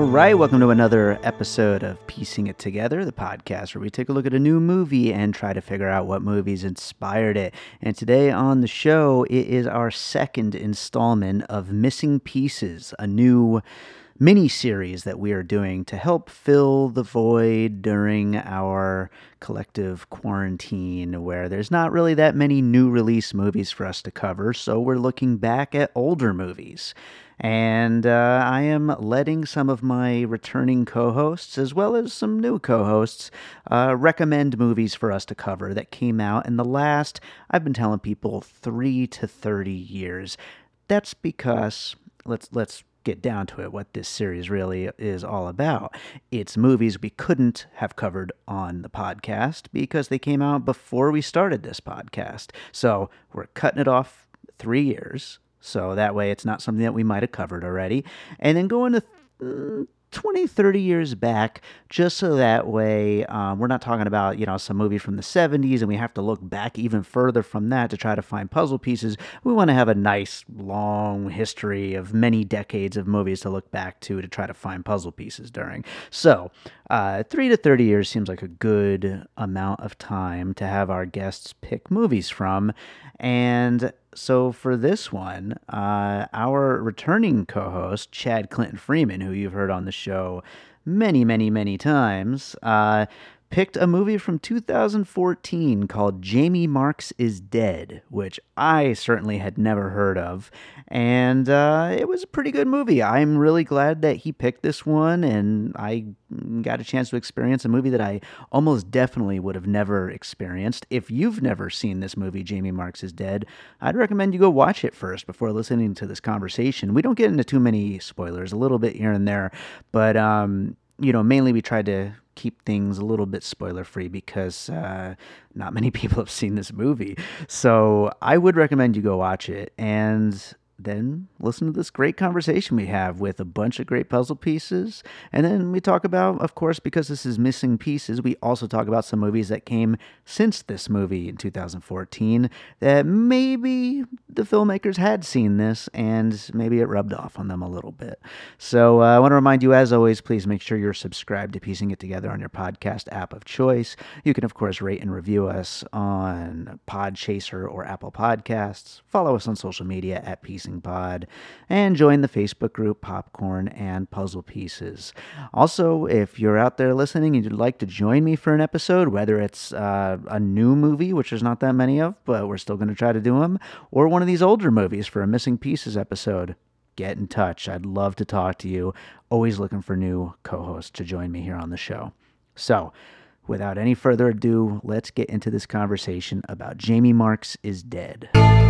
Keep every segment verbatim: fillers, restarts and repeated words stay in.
right, welcome to another episode of Piecing It Together, the podcast where we take a look at a new movie and try to figure out what movies inspired it. And today on the show, it is our second installment of Missing Pieces, a new mini-series that we are doing to help fill the void during our collective quarantine where there's not really that many new release movies for us to cover, so we're looking back at older movies. And uh, I am letting some of my returning co-hosts, as well as some new co-hosts, uh, recommend movies for us to cover that came out in the last, I've been telling people, three to thirty years. That's because, let's let's get down to it, what this series really is all about. It's movies we couldn't have covered on the podcast because they came out before we started this podcast. So we're cutting it off three years. So that way it's not something that we might have covered already. And then going to uh, twenty, thirty years back, just so that way um, we're not talking about, you know, some movie from the seventies and we have to look back even further from that to try to find puzzle pieces. We want to have a nice, long history of many decades of movies to look back to to try to find puzzle pieces during. So uh, three to thirty years seems like a good amount of time to have our guests pick movies from. And so for this one, uh, our returning co-host, Chad Clinton Freeman, who you've heard on the show many, many, many times, uh, picked a movie from two thousand fourteen called Jamie Marks is Dead, which I certainly had never heard of. And uh, it was a pretty good movie. I'm really glad that he picked this one, and I got a chance to experience a movie that I almost definitely would have never experienced. If you've never seen this movie, Jamie Marks is Dead, I'd recommend you go watch it first before listening to this conversation. We don't get into too many spoilers, a little bit here and there, but, um, you know, mainly we tried to keep things a little bit spoiler-free because uh, not many people have seen this movie. So I would recommend you go watch it and then listen to this great conversation we have with a bunch of great puzzle pieces. And then we talk about, of course, because this is Missing Pieces, we also talk about some movies that came since this movie in two thousand fourteen that maybe the filmmakers had seen this and maybe it rubbed off on them a little bit. So uh, I want to remind you, as always, please make sure you're subscribed to Piecing It Together on your podcast app of choice. You can, of course, rate and review us on Podchaser or Apple Podcasts. Follow us on social media at Piecing Pod, and join the Facebook group Popcorn and Puzzle Pieces. Also, if you're out there listening and you'd like to join me for an episode, whether it's uh, a new movie, which there's not that many of, but we're still going to try to do them, or one of these older movies for a Missing Pieces episode, get in touch. I'd love to talk to you. Always looking for new co-hosts to join me here on the show. So, without any further ado, let's get into this conversation about Jamie Marks is Dead.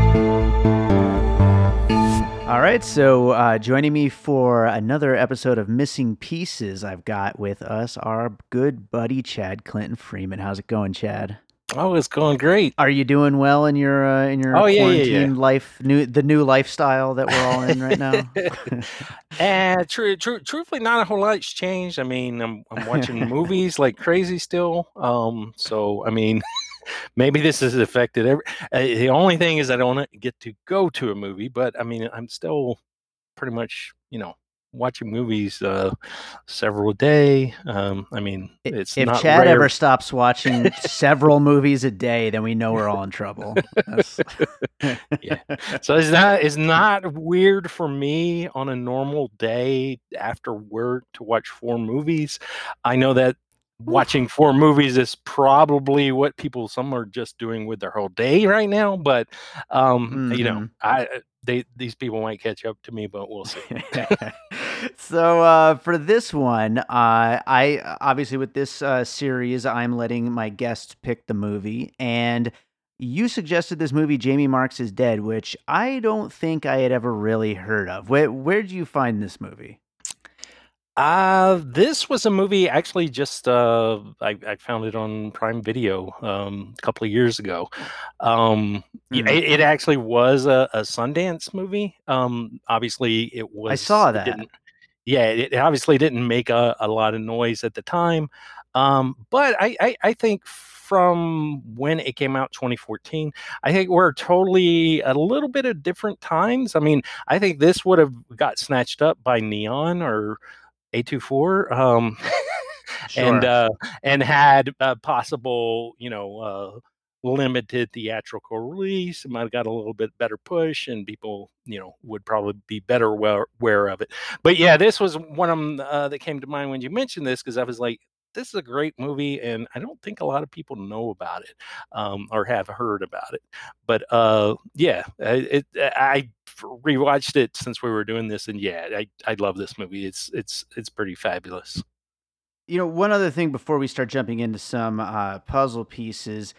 All right, so uh, joining me for another episode of Missing Pieces, I've got with us our good buddy Chad Clinton Freeman. How's it going, Chad? Oh, it's going great. Are you doing well in your uh, in your oh, yeah, quarantine yeah, yeah. life, new the new lifestyle that we're all in right now? and tr- tr- truthfully, not a whole lot's changed. I mean, I'm I'm watching movies like crazy still. Um, so I mean. Maybe this has affected every. Uh, the only thing is I don't get to go to a movie, but I mean I'm still pretty much you know watching movies uh, several a day. Um, I mean it's if not Chad rare. ever stops watching several movies a day, then we know we're all in trouble. yeah. So it's not it's not weird for me on a normal day after work to watch four movies. I know that. Watching four movies is probably what people some are just doing with their whole day right now, but um mm-hmm. you know I they these people might catch up to me, but we'll see. So uh for this one, uh I obviously with this uh series I'm letting my guests pick the movie, and you suggested this movie Jamie Marks is Dead, which I don't think I had ever really heard of. Where where did you find this movie? Uh, this was a movie actually just, uh, I, I found it on Prime Video um, a couple of years ago. Um, mm. it, it actually was a, a Sundance movie. Um, obviously it was. I saw that. It yeah, it obviously didn't make a, a lot of noise at the time. Um, but I, I, I think from when it came out, twenty fourteen, I think we're totally a little bit of different times. I mean, I think this would have got snatched up by Neon or A twenty-four, um, and Sure. uh, and had a possible, you know, uh, limited theatrical release. It might have got a little bit better push, and people, you know, would probably be better aware, aware of it. But yeah, this was one of them uh, that came to mind when you mentioned this, because I was like, this is a great movie, and I don't think a lot of people know about it, um, or have heard about it. But uh, yeah, it, I rewatched it since we were doing this, and yeah, I I love this movie. It's it's it's pretty fabulous. You know, one other thing before we start jumping into some uh, puzzle pieces,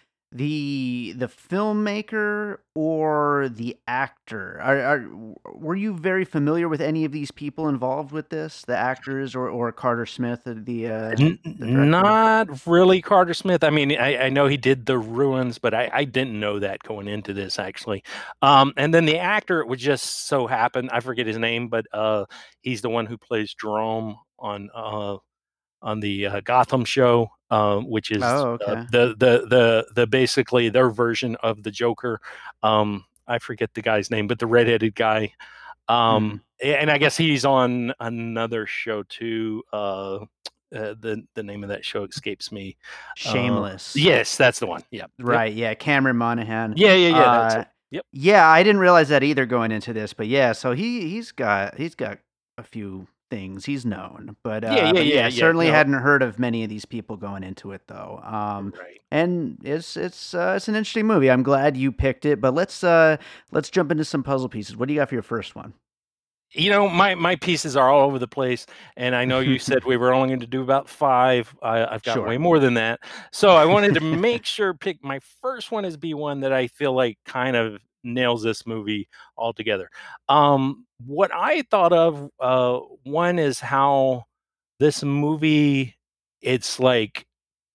the the filmmaker or the actor, are, are were you very familiar with any of these people involved with this? The actors or, or Carter Smith, uh, the uh, N- the director? not really Carter Smith. I mean, I, I know he did The Ruins, but I, I didn't know that going into this actually. Um, and then the actor, it would just so happen, I forget his name, but uh, he's the one who plays Jerome on uh, on the uh, Gotham show, uh, which is Oh, uh, okay. the the the the basically their version of the Joker. Um, I forget the guy's name, but the redheaded guy. Hmm. Um, and I guess he's on another show too. Uh, uh, the the name of that show escapes me. Uh, Shameless. yes, that's the one. Yep, yep, Right, yeah, Cameron Monaghan. yeah, yeah, yeah. That's Uh, it. Yep. yeah, I didn't realize that either going into this, but yeah, so he he's got he's got a few things he's known, but Yeah, uh, yeah, but yeah, yeah, yeah. certainly No, hadn't heard of many of these people going into it though. Um, right. and it's it's uh, it's an interesting movie. I'm glad you picked it, but let's uh let's jump into some puzzle pieces. What do you got for your first one? You know, my my pieces are all over the place, and I know you said we were only going to do about five. I, I've got way Sure. more than that, so I wanted to make sure pick my first one as be one that I feel like kind of nails this movie altogether. Um, what I thought of, uh, one is how this movie, it's like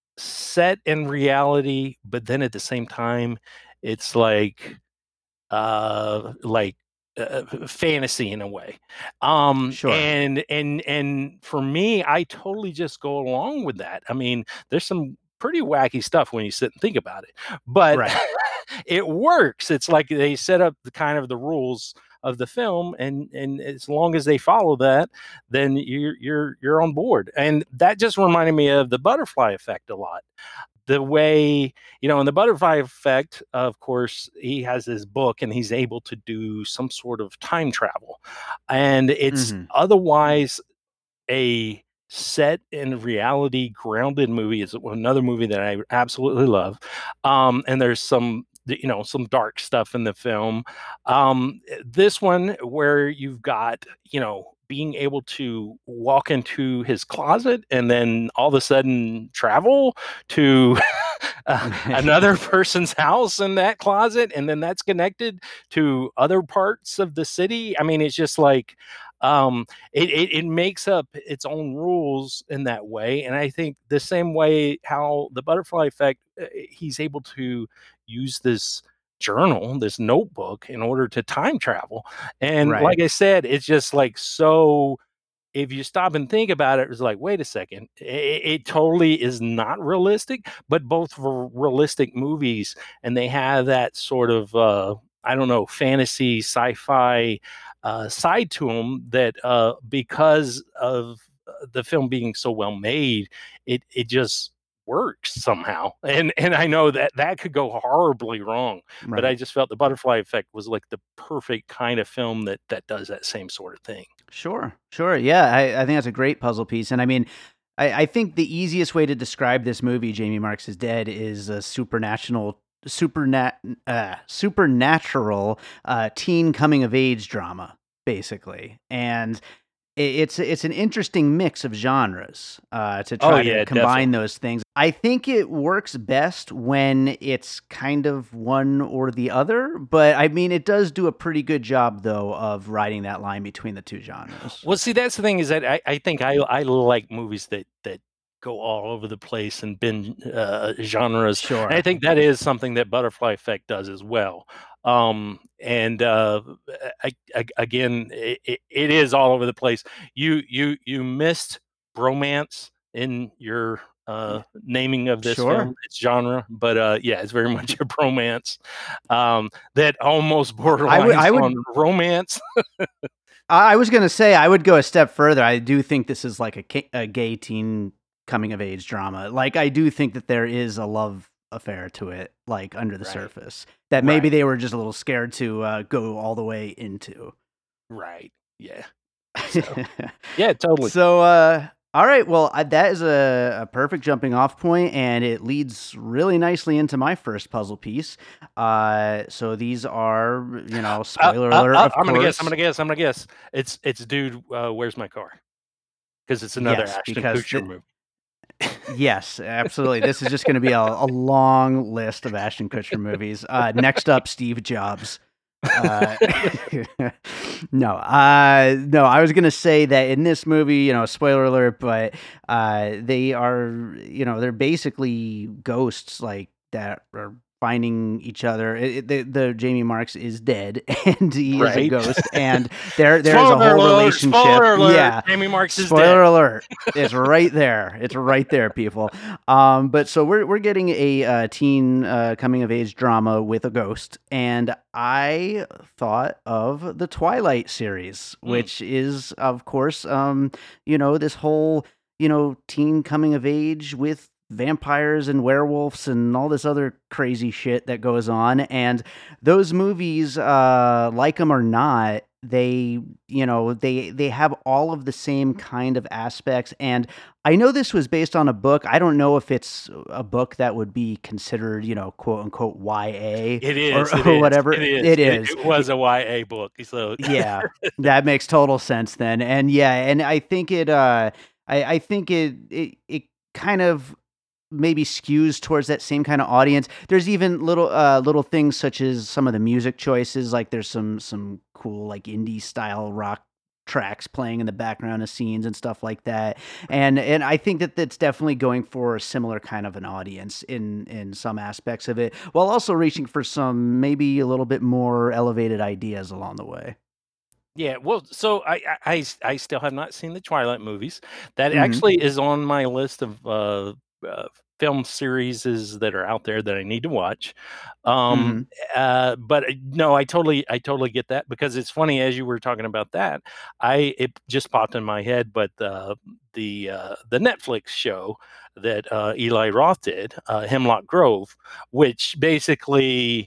set in reality, but then at the same time, it's like uh like uh, fantasy in a way. um Sure. and and and for me, I totally just go along with that. I mean, there's some pretty wacky stuff when you sit and think about it, but Right. it works. It's like they set up the kind of the rules of the film, and and as long as they follow that, then you're you're you're on board. And that just reminded me of the butterfly effect a lot. The way, you know, in the butterfly effect, of course, he has his book and he's able to do some sort of time travel, and it's Hmm. otherwise a set in reality grounded movie. Is another movie that I absolutely love. Um, and there's some, you know, some dark stuff in the film. Um, this one where you've got, you know, being able to walk into his closet and then all of a sudden travel to uh, another person's house in that closet, and then that's connected to other parts of the city. I mean, it's just like, um it, it it makes up its own rules in that way. And I think the same way how the butterfly effect, uh, he's able to use this journal, this notebook, in order to time travel. And Right. like I said, it's just like, so if you stop and think about it, it's like, wait a second, it, it totally is not realistic, but both were realistic movies, and they have that sort of, uh, I don't know, fantasy, sci-fi uh, side to them that, uh, because of uh, the film being so well made, it it just works somehow. And and I know that that could go horribly wrong, but I Right. just felt the butterfly effect was like the perfect kind of film that that does that same sort of thing. Sure, sure. Yeah, I, I think that's a great puzzle piece. And I mean, I, I think the easiest way to describe this movie, Jamie Marks is Dead, is a supernatural, supernat, uh, supernatural uh, teen coming of age drama, basically. And I it's it's an interesting mix of genres, uh, to Oh try to yeah, combine definitely. those things. I think it works best when it's kind of one or the other, but, I mean, it does do a pretty good job, though, of riding that line between the two genres. Well, see, that's the thing, is that I, I think I I like movies that that go all over the place and bend uh, genres, and I Sure. think that is something that Butterfly Effect does as well. Um, and uh, I, I, again, it, it, it is all over the place. You you you missed bromance in your uh, Yeah. naming of this Sure. film, its genre, but uh, yeah, it's very much a bromance, um, that almost I would borderlines I on would romance. I was gonna say I would go a step further. I do think this is like a, ca- a gay teen coming of age drama. Like I do think that there is a love affair to it, like under the Right. surface, that maybe Right. they were just a little scared to uh, go all the way into. Right. Yeah. So yeah, totally. So, uh, all right. Well, I, that is a, a perfect jumping off point, and it leads really nicely into my first puzzle piece. Uh, so these are, you know, Uh, spoiler uh, alert, uh, of I'm gonna course. guess. I'm gonna guess. I'm gonna guess. It's it's dude. Uh, where's my car? Because it's another Yes, Ashton because Kutcher the, movie. yes, absolutely. This is just going to be a, a long list of Ashton Kutcher movies. Uh, next up, Steve Jobs. Uh, no, uh, no, I was gonna say that in this movie, you know, spoiler alert, but uh, they are, you know, they're basically ghosts like that are finding each other. It, it- the, the Jamie Marks is dead, and he is a Right. ghost, and there there is a Spoiler whole alert! relationship. Spoiler alert! Yeah, Jamie Marks is spoiler dead. alert! It's right there. It's right there, people. Um, but so we're we're getting a uh, teen uh, coming of age drama with a ghost, and I thought of the Twilight series, Mm. which is, of course, um, you know, this whole you know teen coming of age with vampires and werewolves and all this other crazy shit that goes on. And those movies, uh, like them or not, they you know they they have all of the same kind of aspects. And I know this was based on a book. I don't know if it's a book that would be considered, you know, quote unquote Y A It or, is. It or is. whatever It is. it It, is. it was a Y A book. So Yeah, that makes total sense then. And yeah, and I think it uh I, I think it it it kind of maybe skews towards that same kind of audience. There's even little uh little things such as some of the music choices, like there's some some cool like indie style rock tracks playing in the background of scenes and stuff like that. And and I think that that's definitely going for a similar kind of an audience in in some aspects of it, while also reaching for some maybe a little bit more elevated ideas along the way. yeah. Well, so I, I I s- I still have not seen the Twilight movies. That Mhm. actually is on my list of uh, uh, film series that are out there that I need to watch. Um, Mhm. uh, but uh, no, I totally I totally get that because it's funny as you were talking about that. I it just popped in my head, but uh, the uh, the Netflix show that uh, Eli Roth did, uh, Hemlock Grove, which basically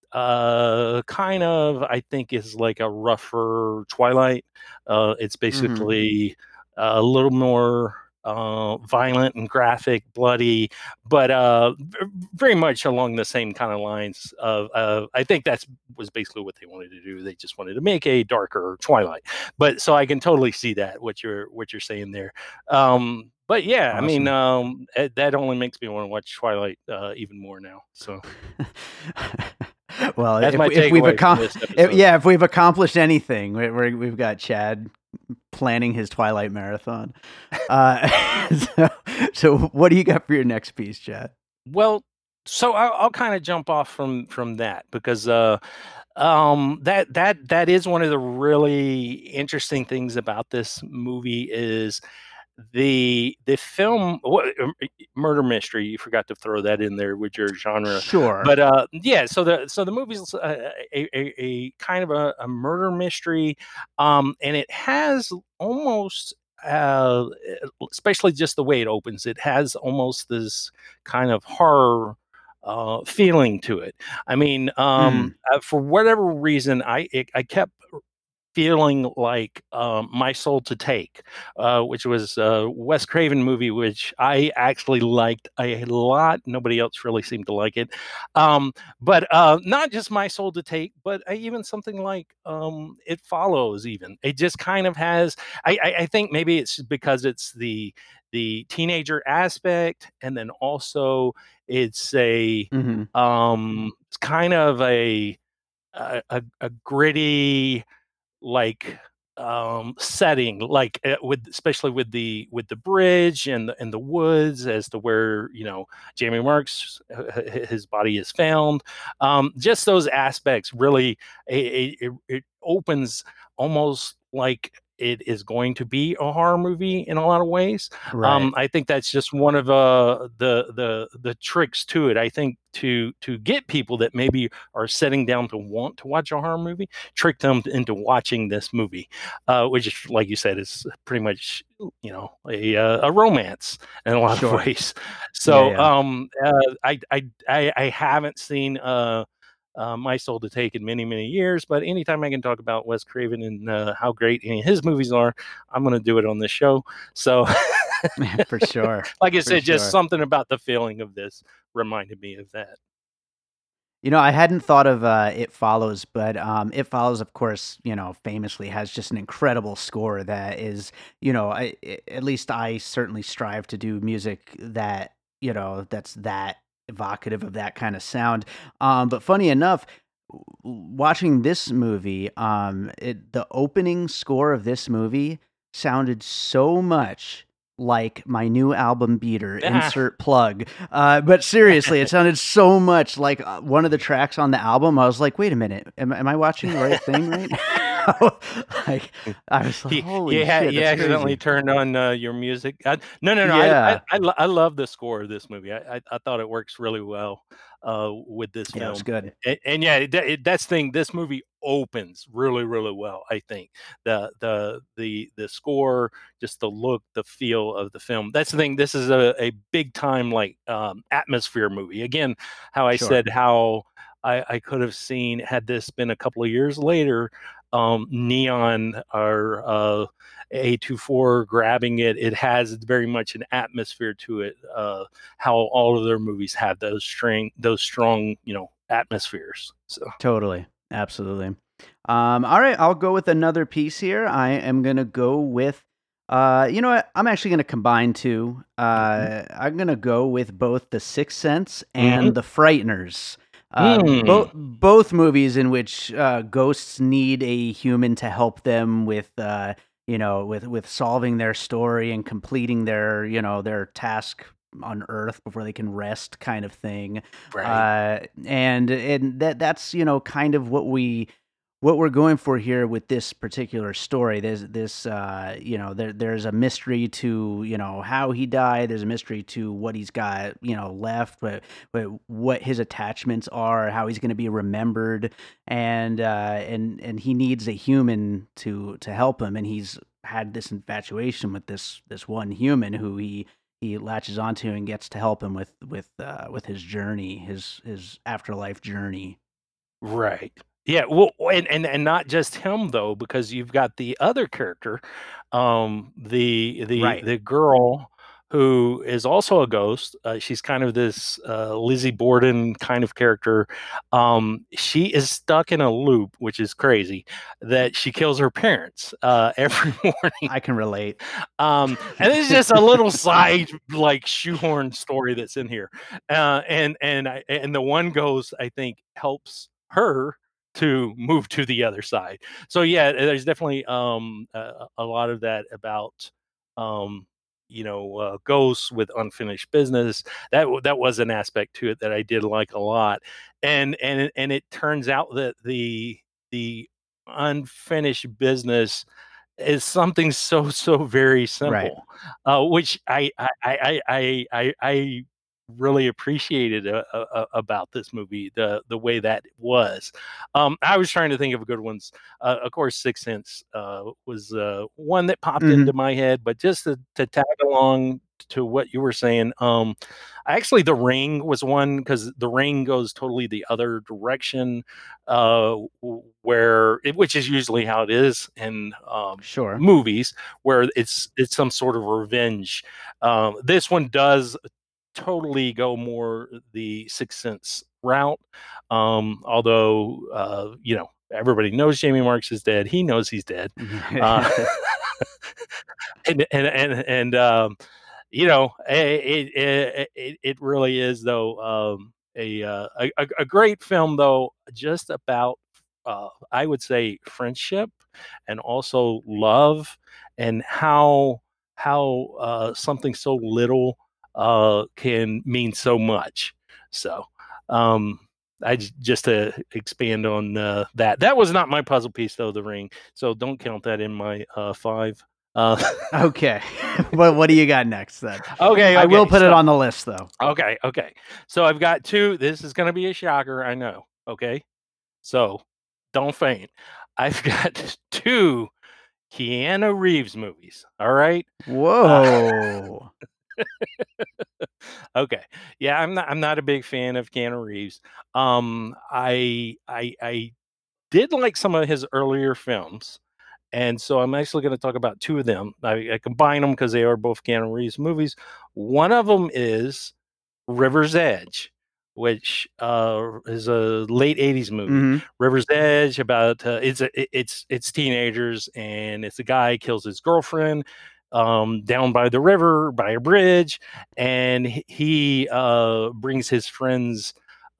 uh kind of I think is like a rougher Twilight. Uh it's Mhm. basically a little more uh violent and graphic, bloody, but uh v- very much along the same kind of lines of uh I think that's was basically what they wanted to do. They just wanted to make a darker Twilight. But so I can totally see that what you're what you're saying there. Um but yeah, I mean, Awesome. um, eh, that only makes me want to watch Twilight uh, even more now. So Well, that's if my we if we've takeaway from accom this if, episode. yeah, if we've accomplished anything, we we're, we've got Chad planning his Twilight marathon. Uh, so, so what do you got for your next piece, Chad? Well, so I'll, I'll kind of jump off from from that because uh, um, that that that is one of the really interesting things about this movie is the the film what, um, murder mystery. You forgot to throw that in there with your genre, Sure. but uh, yeah. So the so the movie's uh, a, a, a kind of a, a murder mystery, um, and it has almost. Uh, especially just the way it opens, it has almost this kind of horror uh, feeling to it. I mean, um, Mm. uh, for whatever reason, I it, I kept feeling like um, My Soul to Take, uh, which was a Wes Craven movie, which I actually liked a lot. Nobody else really seemed to like it. Um, but uh, not just My Soul to Take, but uh, even something like um, It Follows. Even it just kind of has. I, I, I think maybe it's because it's the the teenager aspect, and then also it's a Mhm. um, it's kind of a a, a, a gritty like um setting like uh, with especially with the with the bridge and the, and the woods as to where you know Jamie Marks uh, h- his body is found, um just those aspects really it, it, it opens almost like it is going to be a horror movie in a lot of ways. Right. Um, I think that's just one of uh, the the the tricks to it. I think to to get people that maybe are sitting down to want to watch a horror movie, trick them into watching this movie, uh, which is, like you said, is pretty much, you know, a uh, a romance in a lot of Sure. ways. Yeah, So yeah. um, uh, I, I I I haven't seen uh, uh, My Soul to Take in many many years, but anytime I can talk about Wes Craven and uh, how great any of his movies are, I'm going to do it on this show. So, For sure. like I For said, just sure. something about the feeling of this reminded me of that. You know, I hadn't thought of, uh, It Follows, but, um, It Follows, of course, you know, famously has just an incredible score that is, you know, I I at least I certainly strive to do music that, you know, that's that evocative of that kinda sound. Um, but funny enough, w w watching this movie, um, it the opening score of this movie sounded so much like my new album Beater, Ah, insert plug. Uh, but seriously, it sounded so much like, uh, one of the tracks on the album. I was like, "Wait a minute, am am I watching the right thing right now?" Like, I was like, you "Holy you, ha- shit, you that's accidentally crazy." turned on uh, your music. Uh, no, no, no. I, I, Yeah. I, lo- I love the score of this movie. I, I, I thought it works really well uh, with this Yeah, it was film. good. And, and yeah, it, it, that's the thing. This movie opens really, really well. I think the the the the score, just the look, the feel of the film. That's the thing. This is a, a big time like um, atmosphere movie. Again, how I Sure. said how I, I could have seen had this been a couple of years later. Um, Neon or uh, A twenty-four grabbing it. It has very much an atmosphere to it. Uh, how all of their movies have those string, those strong, you know, atmospheres. So, Totally. Absolutely. Um, all right, I'll go with another piece here. I am gonna go with, uh, you know what? I'm actually gonna combine two. mhm. Uh, I'm gonna go with both The Sixth Sense Mhm. and The Frighteners. Uh, both Mm. both movies in which uh, ghosts need a human to help them with, uh, you know, with with solving their story and completing their, you know, their task on Earth before they can rest, kind of thing. Right. Uh, and and that that's, you know, kind of what we what we're going for here with this particular story. There's this, uh, you know, there there's a mystery to, you know, how he died. There's a mystery to what he's got, you know, left, but but what his attachments are, how he's going to be remembered, and uh, and and he needs a human to to help him, and he's had this infatuation with this this one human who he he latches onto and gets to help him with with uh, with his journey, his his afterlife journey. Right. Yeah, well, and and and not just him though, because you've got the other character, um, the the Right. the girl who is also a ghost. Uh, she's kind of this uh, Lizzie Borden kind of character. Um, she is stuck in a loop, which is crazy, that she kills her parents uh, every morning. I can relate. Um, and this is just a little side like shoehorn story that's in here. Uh, and and I, and the one ghost I think helps her to move to the other side. So yeah, there's definitely um a, a lot of that about um you know uh, ghosts with unfinished business. That w- that was an aspect to it that I did like a lot. And and it- and it turns out that the the unfinished business is something so, so very Right. simple, uh, which I I I I I I really appreciated a a a about this movie, the the way that it was. Um, I was trying to think of good ones. Uh, of course, Sixth Sense, uh, was, uh, one that popped Mhm. into my head, but just to to tag along to what you were saying, um, actually, The Ring was one because The Ring goes totally the other direction, uh, w where it which is usually how it is in, um, Sure. movies, where it's it's some sort of revenge. Um, this one does totally go more the Sixth Sense route. Um, although, uh, you know, everybody knows Jamie Marks is dead. He knows he's dead. Uh, and and and and um, you know, it it it, it really is though um, a, uh, a a a great film though, just about uh, I would say friendship and also love and how how uh, something so little uh, can mean so much. So, um, I j- just to expand on uh, that. That was not my puzzle piece though, The Ring. So don't count that in my uh, five. Uh, Okay. What what do you got next then? okay, I will okay. put it So on the list though. okay, okay. So I've got two. This is going to be a shocker, I know. Okay, so don't faint. I've got two Keanu Reeves movies. All right. Uh, Whoa. okay. Yeah, I'm not. I'm not a big fan of Keanu Reeves. Um, I I I did like some of his earlier films. And so I'm actually going to talk about two of them. I, I combine them because they are both Keanu Reeves movies. One of them is River's Edge, which uh, is a late eighties movie. Mhm. River's Edge about uh, it's a, it- it's it's teenagers, and it's a guy kills his girlfriend um, down by the river by a bridge, and he he, uh, brings his friends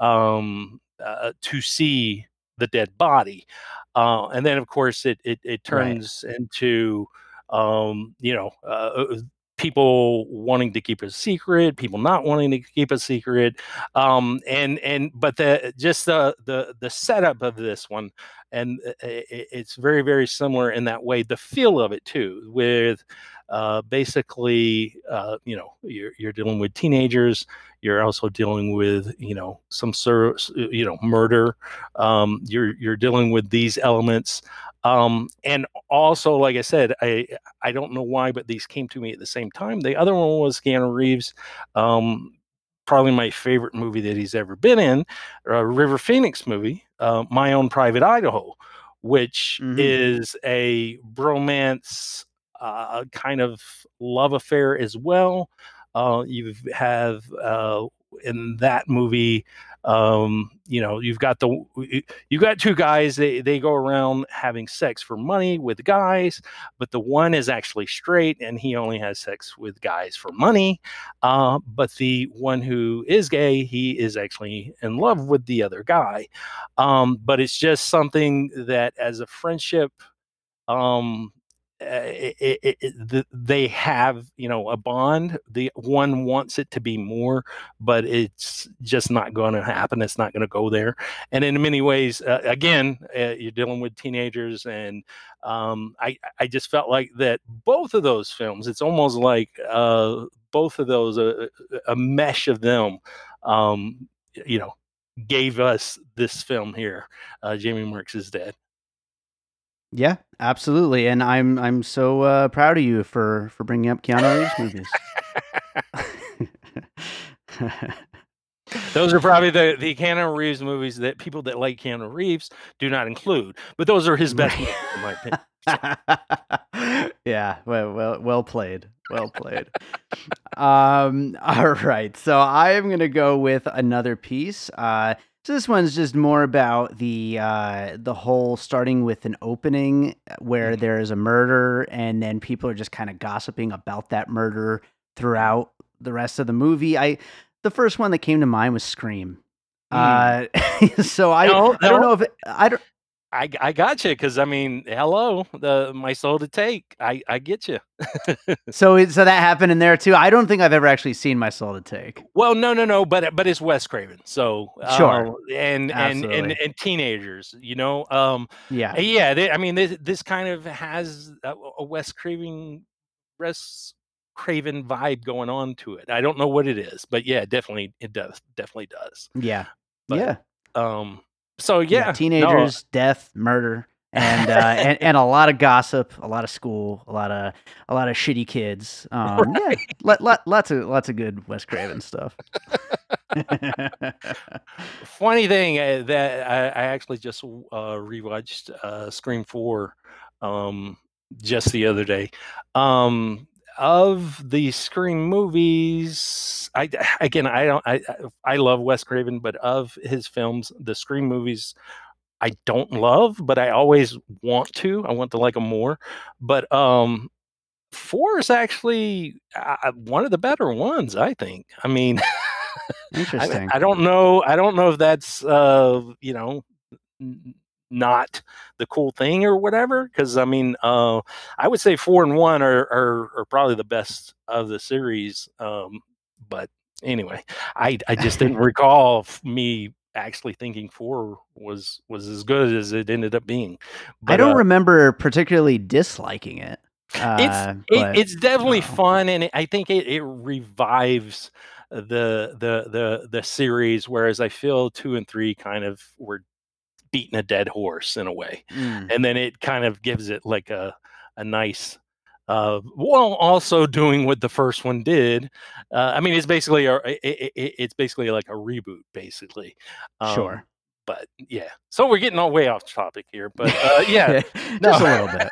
um, uh, to see the dead body. Uh, and then, of course, it it, it Right. turns into um, you know uh, people wanting to keep a secret, people not wanting to keep a secret, um, and and but the just the the the setup of this one, and uh, it, it's very very similar in that way. The feel of it too, with uh, basically, uh, you know, you're you're dealing with teenagers. You're also dealing with, you know, some sort of, you know, murder. Um, you're you're dealing with these elements, um, and also, like I said, I I don't know why, but these came to me at the same time. The other one was Keanu Reeves. Um, Probably my favorite movie that he's ever been in, a River Phoenix movie, uh, My Own Private Idaho, which Mhm. is a bromance uh, kind of love affair as well. Uh, you have uh, in that movie, um, you know, you've got the you got two guys. They they go around having sex for money with guys, but the one is actually straight and he only has sex with guys for money. Uh, but the one who is gay, he is actually in love with the other guy. Um, but it's just something that, as a friendship, um, uh, it, it, it, the, they have, you know, a bond. The one wants it to be more, but it's just not going to happen. It's not going to go there. And in many ways, uh, again, uh, you're dealing with teenagers, and um, I I just felt like that both of those films. It's almost like uh, both of those uh, a mesh of them. Um, you know, gave us this film here. Uh, Jamie Marks is dead. Yeah, absolutely, and I'm I'm so, uh, proud of you for for bringing up Keanu Reeves movies. Those are probably the the Keanu Reeves movies that people that like Keanu Reeves do not include, but those are his best movies, in my opinion. So, Yeah, well well well played, well played. Um, alright, so I am gonna go with another piece, uh, so this one's just more about the, uh, the whole starting with an opening, uh, where mhm, there is a murder, and then people are just kinda gossiping about that murder mhm. throughout the rest of the movie. I the first one that came to mind was Scream. Mm. Uh, so I No, I don't no, know if it I don't I I got you because I mean, hello, the my soul to take. I I get you. so it so that happened in there too? I don't think I've ever actually seen My Soul to Take. Well, no, no, no, but but it's Wes Craven. So, Sure, uh, and and and absolutely. and teenagers, you know, um, Yeah. yeah, they, I mean, this this kind of has a, a Wes Craven Wes Craven vibe going on to it. I don't know what it is, but yeah, definitely it does. Definitely does. Yeah. But Yeah. um, so Yeah, yeah, no, teenagers, death, murder, and, uh, and and a lot of gossip, a lot of school, a lot of a lot of shitty kids. Um, yeah, lot lot lots of lots of good Wes Craven stuff. funny thing uh, that I, I actually just uh, rewatched uh, Scream Four um, just the other day. Um, of the Scream movies, I again I don't I I love Wes Craven, but of his films, the Scream movies I don't love, but I always want to. I want to like them more. But um, Four is actually uh, one of the better ones, I think. I mean, I Interesting. I don't know I don't know if that's, uh, you know, n not the cool thing or whatever. Because I mean, uh, I would say four and one are are are probably the best of the series, um, but anyway, I I just didn't recall f me actually thinking four was was as good as it ended up being. I But don't uh, remember particularly disliking it, it's uh, it, but it's definitely oh, fun, and it, I think it, it revives the the the the series. Whereas I feel two and three kind of were beating a dead horse in a way, mm, and then it kind of gives it like a a nice. Uh, while also doing what the first one did. Uh, I mean, it's basically a, it, it, it- it's basically like a reboot, basically. Um, sure. but yeah, so we're getting all way off topic here. But uh, yeah, Just no. a little bit.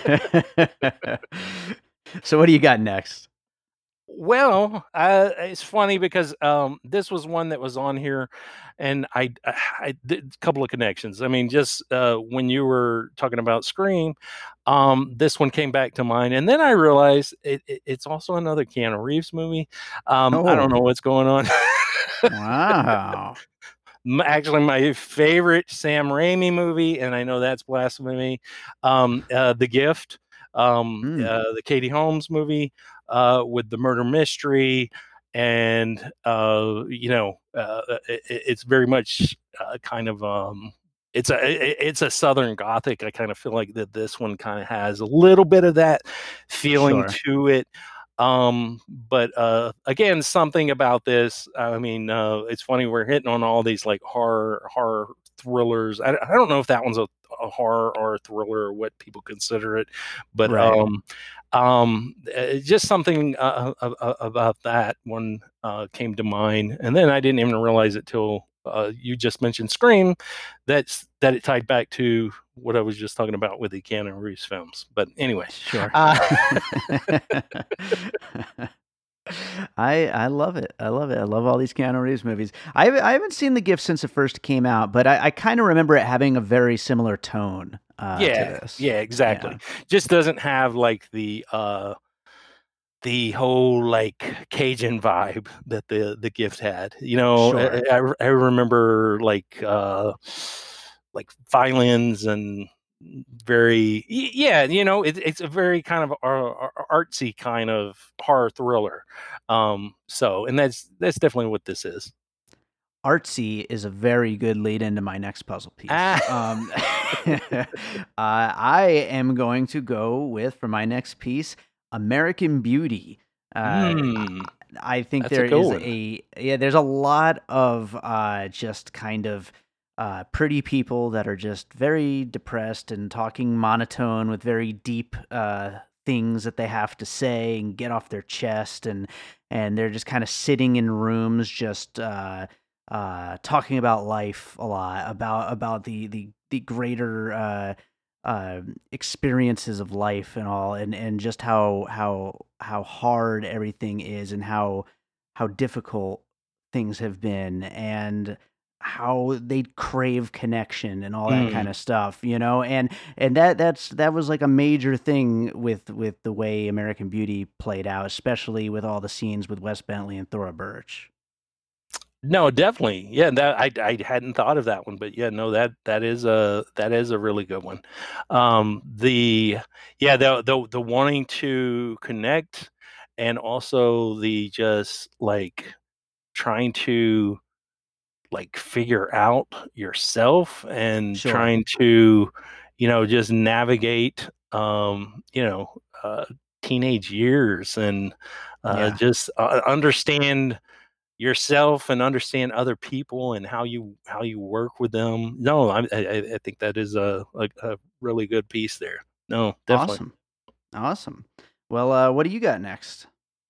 So what do you got next? Well, uh, it's funny because um, this was one that was on here, and I, I, I did a couple of connections. I mean, just uh, when you were talking about Scream, um, this one came back to mind, and then I realized it, it, it's also another Keanu Reeves movie. Um, I don't Oh, know what's going on. wow. M- Actually, my favorite Sam Raimi movie, and I know that's blasphemy, um, uh, The Gift, um, Mm, uh, the Katie Holmes movie uh, with the murder mystery, and uh, you know, uh, it, it's very much uh, kind of um, it's a it- it's a Southern Gothic. I kind of feel like that this one kind of has a little bit of that feeling sure. to it. Um, but uh, again, something about this. I mean, uh, it's funny we're hitting on all these like horror horror thrillers. I, I don't know if that one's a, a horror or a thriller or what people consider it, but Right. um, um, uh, just something uh, uh, uh, about that one uh, came to mind, and then I didn't even realize it till uh, you just mentioned Scream. That's that it tied back to what I was just talking about with the Keanu Reeves films. But anyway, Sure. uh, I I love it. I love it. I love all these Keanu Reeves movies. I haven't, I haven't seen The Gift since it first came out, but I, I kind of remember it having a very similar tone uh, to Yeah, this. yeah, Yeah, exactly. Just doesn't have like the uh the whole like Cajun vibe that the the gift had. You know, I, sure. I, I remember like uh like violins and very y- yeah, you know, it, it's a very kind of ar- ar- artsy kind of horror thriller. Um so and that's that's definitely what this is. Artsy is a very good lead into my next puzzle piece. Ah. Um, uh, I am going to go with, for my next piece, American Beauty. Uh, I Mm, I think that's a there good is one. a yeah, there's a lot of uh, just kind of uh, pretty people that are just very depressed and talking monotone with very deep uh, things that they have to say and get off their chest, and and they're just kind of sitting in rooms just. Uh, uh, talking about life a lot, about about the the the greater uh, uh, experiences of life and all, and and just how how how hard everything is, and how how difficult things have been, and how they crave connection and all that kind Mm. of stuff, you know, and and that that's that was like a major thing with with the way American Beauty played out, especially with all the scenes with Wes Bentley and Thora Birch. No, definitely. Yeah, that I I hadn't thought of that one, but yeah, no, that that is a that is a really good one. Um, the yeah, the the the wanting to connect and also the just like trying to like figure out yourself and Sure. trying to, you know, just navigate um, you know, uh teenage years and uh Yeah. just uh, understand yourself and understand other people and how you how you work with them. No, I I, I think that is a, a a really good piece there. No, definitely. Awesome. Awesome. Well, uh, what do you got next?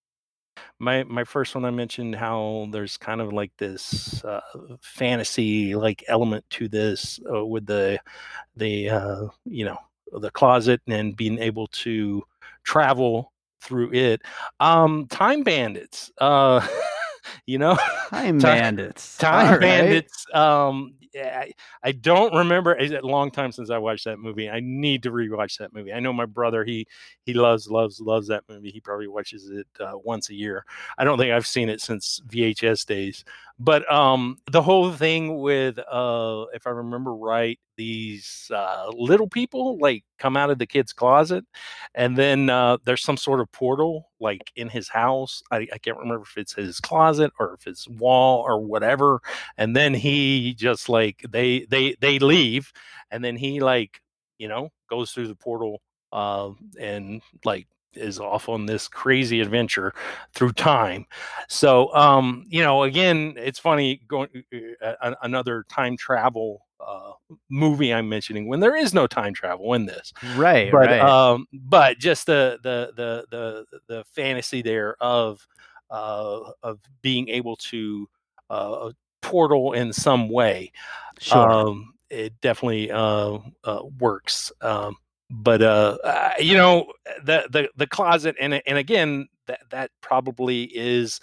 My my first one I mentioned how there's kind of like this uh, fantasy like element to this uh, with the the uh, you know the closet and being able to travel through it. Um, Time Bandits. Uh, you know, Time time Bandits. Time All right. Bandits. Um, yeah, I, I don't remember. It's a long time since I watched that movie. I need to rewatch that movie. I know my brother. He he loves loves loves that movie. He probably watches it uh, once a year. I don't think I've seen it since V H S days. but um, the whole thing with, uh, if I remember right, these uh, little people like come out of the kid's closet, and then uh, there's some sort of portal like in his house. I, I can't remember if it's his closet or if it's wall or whatever. And then he just like they they they leave, and then he like you know goes through the portal uh, and like is off on this crazy adventure through time. So, um, you know, again, it's funny going uh, uh, another time travel uh, movie I'm mentioning when there is no time travel in this, Right, but right. um, but just the the the the the fantasy there of uh, of being able to uh, portal in some way, Sure. um, it definitely uh, uh, works. Um, but uh, uh, you know, the the the closet, and and again, that that probably is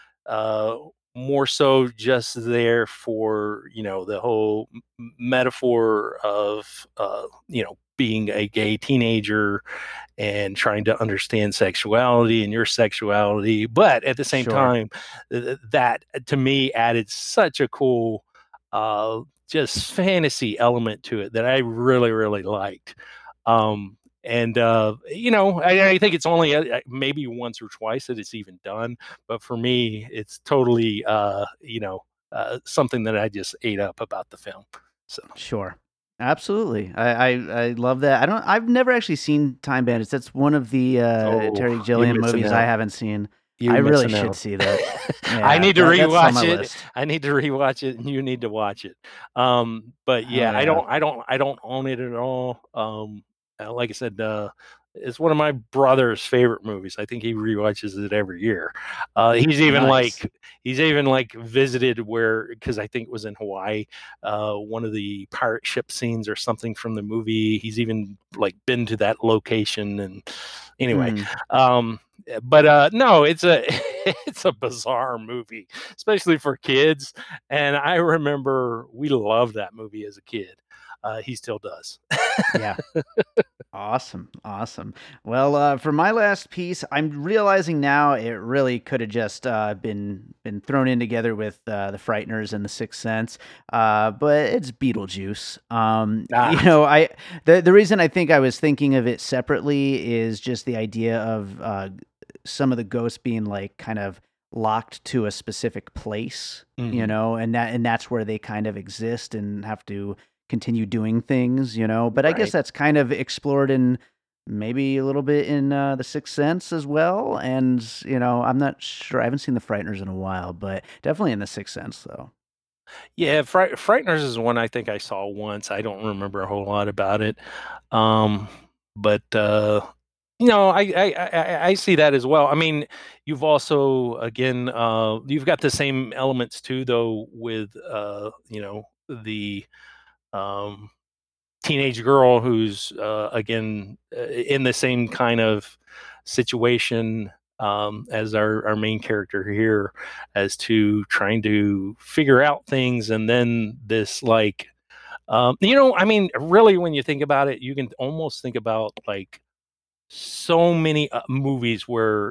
uh, more so just there for you know the whole m- metaphor of uh, you know being a gay teenager and trying to understand sexuality and your sexuality, but at the same Sure. time, th- that to me added such a cool uh, just fantasy element to it that I really really liked. Um, and uh, you know, I, I think it's only uh, maybe once or twice that it's even done, but for me, it's totally, uh, you know, uh, something that I just ate up about the film. So, Sure. Absolutely. I, I I love that. I don't I've never actually seen Time Bandits. That's one of the uh oh, Terry you're Gilliam missing movies I out. haven't seen. I You're really missing should out. see that. I Yeah, need to that that's on my rewatch it. list. I need to rewatch it, and you need to watch it. Um, but Hell yeah, I yeah. don't, I don't, I don't own it at all. Um, uh, like I said, uh, it's one of my brother's favorite movies. I think he rewatches it every year. Uh, he's even Nice. like, he's even like visited where, because I think it was in Hawaii, uh, one of the pirate ship scenes or something from the movie. He's even like been to that location, and anyway, Mhm. um, but uh, no, it's a it's a bizarre movie, especially for kids. And I remember we loved that movie as a kid. Uh, he still does. Yeah. Awesome, awesome. Well, uh, for my last piece, I'm realizing now it really could have just uh, been been thrown in together with uh, the Frighteners and the Sixth Sense, uh, but it's Beetlejuice. Um, you Ah, know, I the the reason I think I was thinking of it separately is just the idea of uh, some of the ghosts being like kind of locked to a specific place, you mhm, know, and that and that's where they kind of exist and have to continue doing things, you know. But I guess right. that's kind of explored in maybe a little bit in uh, The Sixth Sense as well. And you know, I'm not sure. I haven't seen The Frighteners in a while, but definitely in The Sixth Sense though. Yeah, Fright Frighteners is one I think I saw once. I don't remember a whole lot about it. Um, but uh, you know, I, I I I see that as well. I mean, you've also again, uh, you've got the same elements too, though, with uh, you know, the um teenage girl who's uh, again uh, in the same kind of situation um, as our, our main character here, as to trying to figure out things, and then this like um, you know, I mean, really, when you think about it, you can almost think about like so many uh, movies where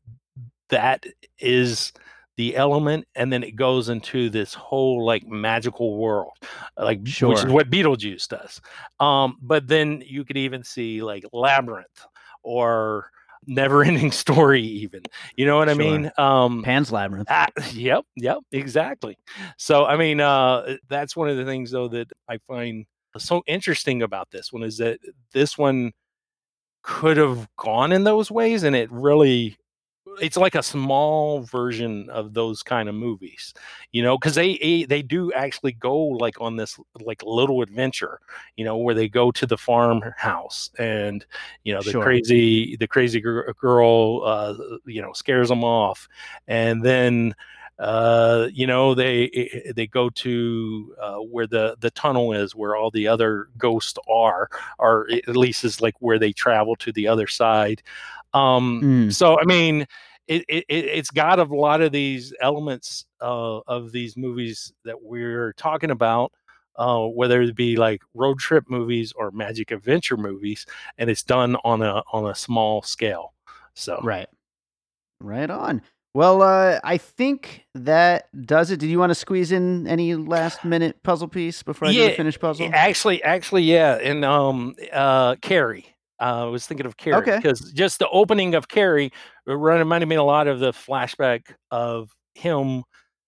that is the element, and then it goes into this whole like magical world, like which is Sure, what Beetlejuice does. Um but then you could even see like Labyrinth or Never Ending Story, even, you know what I sure. mean? um Pan's Labyrinth. ah, yep, yep, exactly. So I mean, uh that's one of the things though that I find so interesting about this one, is that this one could have gone in those ways, and it really, it's like a small version of those kind of movies, you know, because they eh, they do actually go like on this like little adventure, you know, where they go to the farmhouse, and you know the Sure. crazy the crazy gir- girl, uh, you know, scares them off, and then uh you know they eh, they go to uh where the the tunnel is, where all the other ghosts are, or at least is like where they travel to the other side. um Mm, so I mean, it, it it's got a lot of these elements uh, of these movies that we're talking about, uh, whether it be like road trip movies or magic adventure movies, and it's done on a on a small scale. So right. Right on. Well, uh, I think that does it. Did you want to squeeze in any last minute puzzle piece before I do the Yeah, finished i- puzzle? actually, actually, yeah, and um, uh, Carrie. Uh, I was thinking of Carrie Okay. because just the opening of Carrie it reminded me a lot of the flashback of him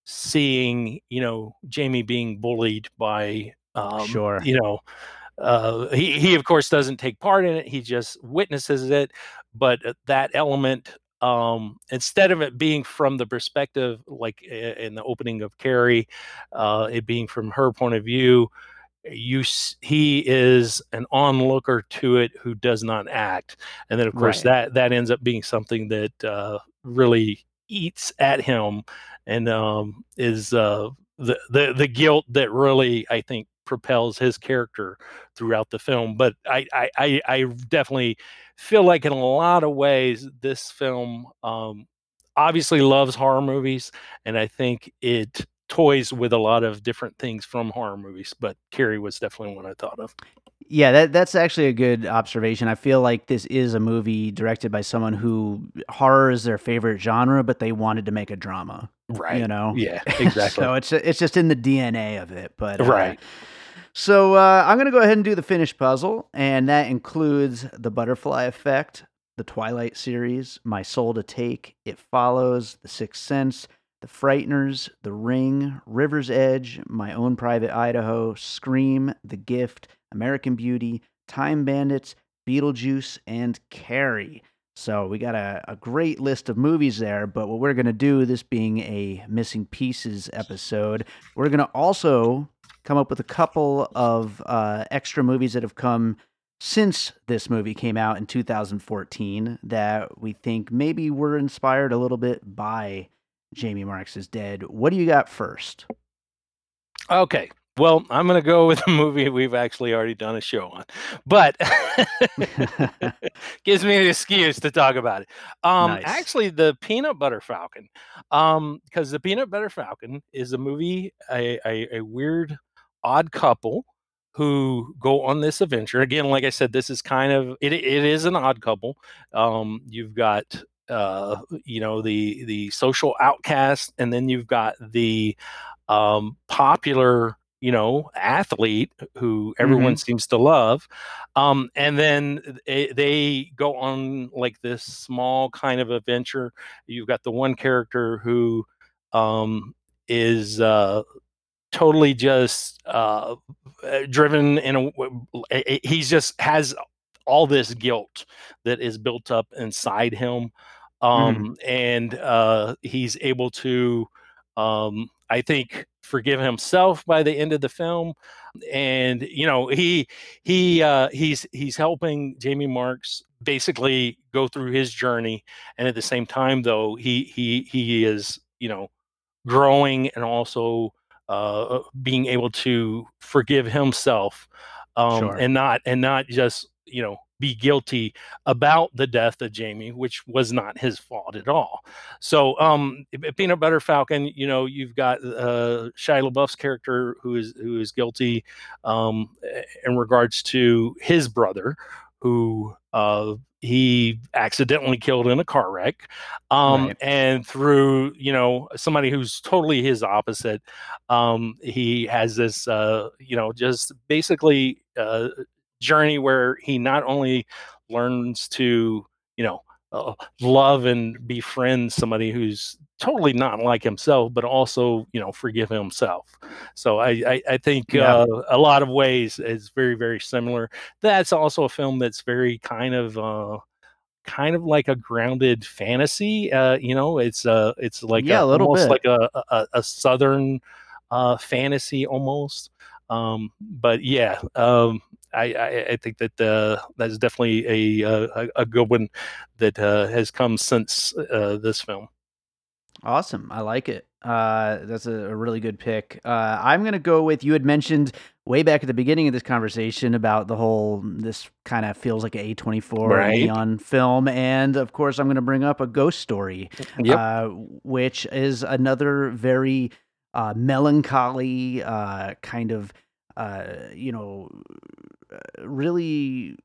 seeing, you know, Jamie being bullied by, um, Sure. you know, uh, he he of course doesn't take part in it. He just witnesses it, but uh, that element, um, instead of it being from the perspective like i- in the opening of Carrie, uh, it being from her point of view, you s- he is an onlooker to it who does not act, and then of course Right. that that ends up being something that uh, really eats at him, and um, is uh, the, the the guilt that really I think propels his character throughout the film. But I I I, I definitely feel like in a lot of ways this film um, obviously loves horror movies, and I think it toys with a lot of different things from horror movies, but Carrie was definitely one I thought of. Yeah, that that's actually a good observation. I feel like this is a movie directed by someone who horror is their favorite genre, but they wanted to make a drama, you Right. know? Yeah, exactly. So it's it's just in the D N A of it. But uh Right. so uh I'm gonna go ahead and do the finished puzzle, and that includes The Butterfly Effect, the Twilight series, My Soul to Take, It Follows, The Sixth Sense, The Frighteners, The Ring, River's Edge, My Own Private Idaho, Scream, The Gift, American Beauty, Time Bandits, Beetlejuice, and Carrie. So we got a, a great list of movies there, but what we're going to do, this being a missing pieces episode, we're going to also come up with a couple of uh, extra movies that have come since this movie came out in two thousand fourteen that we think maybe were inspired a little bit by Jamie Marx's Dead. What do you got first? Okay. Well, I'm going to go with a movie we've actually already done a show on, but gives me an excuse to talk about it. Um, Nice. actually, the Peanut Butter Falcon, um, because the Peanut Butter Falcon is a movie, a, a, a weird, odd couple who go on this adventure. Again, like I said, this is kind of it. It is an odd couple. Um, you've got uh, you know the the social outcast, and then you've got the um, popular, you know, athlete who everyone Hmm. seems to love. Um, and then they, they go on like this small kind of adventure. You've got the one character who um, is uh, totally just uh, uh, driven in a, he's just has all this guilt that is built up inside him, Hmm. um, and uh, he's able to, um, I think, forgive himself by the end of the film. And you know, he he uh, he's he's helping Jamie Marks basically go through his journey, and at the same time, though, he he he is, you know, growing and also uh, being able to forgive himself, um, Sure. and not and not just, you know, be guilty about the death of Jamie, which was not his fault at all. So, um, Peanut Butter Falcon, you know, you've got uh, Shia LaBeouf's character who is who is guilty, um, in regards to his brother, who uh, he accidentally killed in a car wreck, um, Right. and through, you know, somebody who's totally his opposite, um, he has this, uh, you know, just basically uh, journey where he not only learns to, you know, uh, love and befriend somebody who's totally not like himself, but also, you know, forgive himself. So I, I, I think Yeah. uh, a lot of ways is very, very similar. That's also a film that's very kind of, uh, kind of like a grounded fantasy. Uh, you know, it's uh, it's like Yeah, a a little almost bit. like a a, a southern uh, fantasy almost. Um, but yeah, um, I, I I think that uh, that's definitely a a, a good one that uh, has come since uh, this film. Awesome. I like it. Uh, that's a, a really good pick. Uh, I'm gonna go with you had mentioned way back at the beginning of this conversation about the whole this kind of feels like a A24 Right. neon film, and of course I'm gonna bring up a Ghost Story, Yep. uh, which is another very uh, melancholy uh, kind of uh, you know uh, really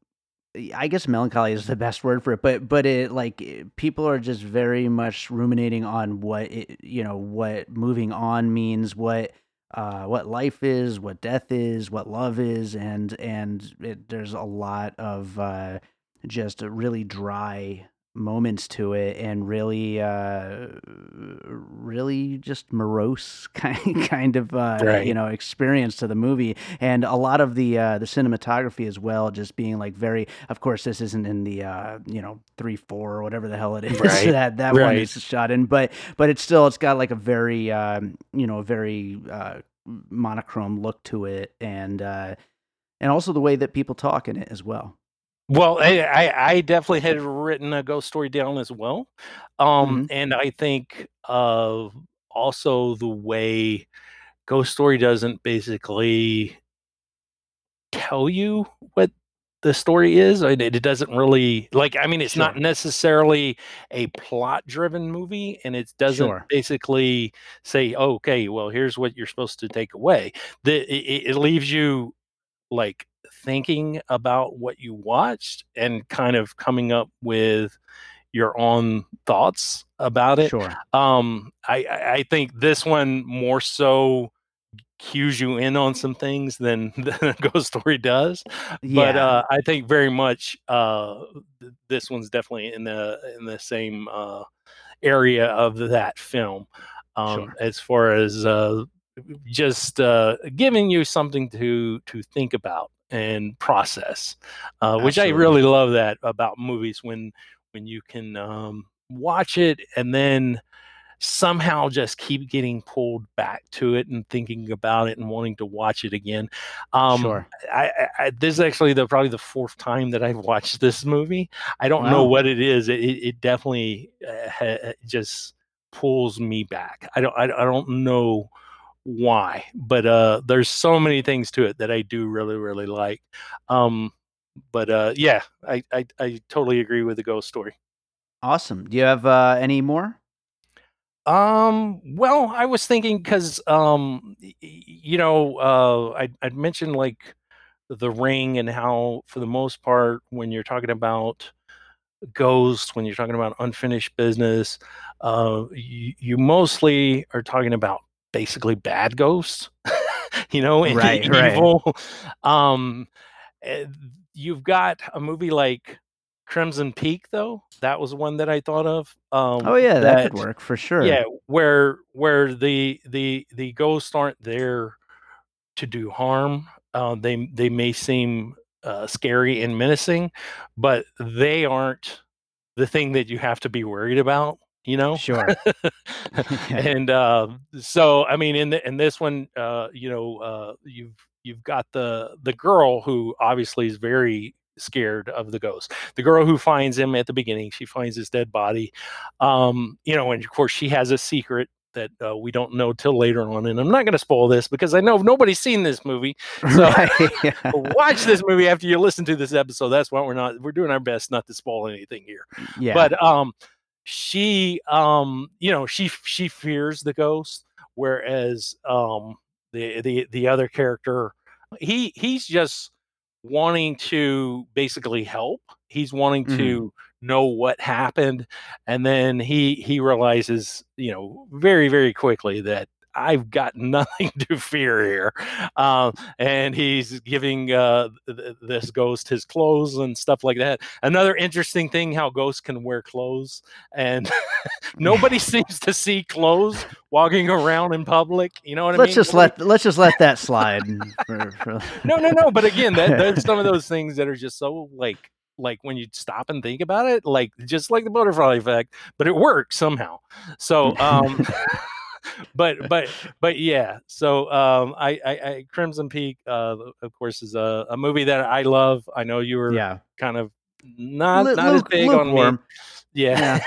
I guess melancholy is the best word for it, but but it like it- people are just very much ruminating on what it, you know, what moving on means, what uh what life is, what death is, what love is, and and it, there's a lot of uh just really dry moments to it, and really uh really just morose kind kind of uh you Right. know experience to the movie, and a lot of the uh the cinematography as well, just being like very, of course this isn't in the uh you know three four or whatever the hell it is Right. that that one Right. is shot in, but but it's still, it's got like a very um you know very uh monochrome look to it, and uh and also the way that people talk in it as well. Well, I, I I definitely had written a ghost story down as well, um, Hmm. and I think uh, also the way ghost story doesn't basically tell you what the story is. It, it doesn't really like. I mean, it's not Sure. necessarily a plot-driven movie, and it doesn't Sure. basically say, "Okay, well, here's what you're supposed to take away." The it, it leaves you like thinking about what you watched and kind of coming up with your own thoughts about it. Sure. Um, I, I I think this one more so cues you in on some things than, than a ghost story does. But Yeah. uh, I think very much uh, th- this one's definitely in the in the same uh, area of that film, um, Sure. as far as uh, just uh, giving you something to to think about and process, uh, which I Absolutely. really love that about movies when when you can um, watch it and then somehow just keep getting pulled back to it and thinking about it and wanting to watch it again. Um, Sure. I, I, I this is actually the probably the fourth time that I've watched this movie. I don't know Wow. what it is. It, it it definitely uh, ha- just pulls me back. I don't I, I don't know why, but uh, there's so many things to it that I do really really like. Um, but uh, yeah, I, I I totally agree with the ghost story. Awesome. Do you have uh any more? Um, well, I was thinking because um, y- y- you know, uh, I I'd mentioned like the ring and how, for the most part, when you're talking about ghosts, when you're talking about unfinished business, uh, you, you mostly are talking about basically bad ghosts, you know, and Right, right. evil. Um, eh, you've got a movie like Crimson Peak, though. That was one that I thought of. Um, Oh yeah, that could that work for sure. yeah, where where the the the ghosts aren't there to do harm. Uh, they they may seem uh, scary and menacing, but they aren't the thing that you have to be worried about. You know, Sure. Yeah. and uh, so I mean, in the, in this one, uh, you know, uh, you've you've got the the girl who obviously is very scared of the ghost. The girl who finds him at the beginning, she finds his dead body. Um, you know, and of course she has a secret that uh, we don't know till later on. And I'm not going to spoil this because I know nobody's seen this movie. So Right. Yeah. watch this movie after you listen to this episode. That's why we're not we're doing our best not to spoil anything here. Yeah. But um she um you know she she fears the ghost, whereas um the the the other character, he he's just wanting to basically help. He's wanting Mhm. to know what happened, and then he he realizes, you know, very very quickly that I've got nothing to fear here. Um, and he's giving uh, th- this ghost his clothes and stuff like that. Another interesting thing, how ghosts can wear clothes, and nobody seems to see clothes walking around in public. You know what I Let's mean? just Nobody. let let's just let that slide for for No, no, no. But again, that there's some of those things that are just so like like when you stop and think about it, like just like the butterfly effect, but it works somehow. So um but but but yeah, so um I I, I Crimson Peak uh of course is a, a movie that I love. I know you were Yeah. kind of not Lu not as luke big on me. lukewarm. Yeah. Yeah.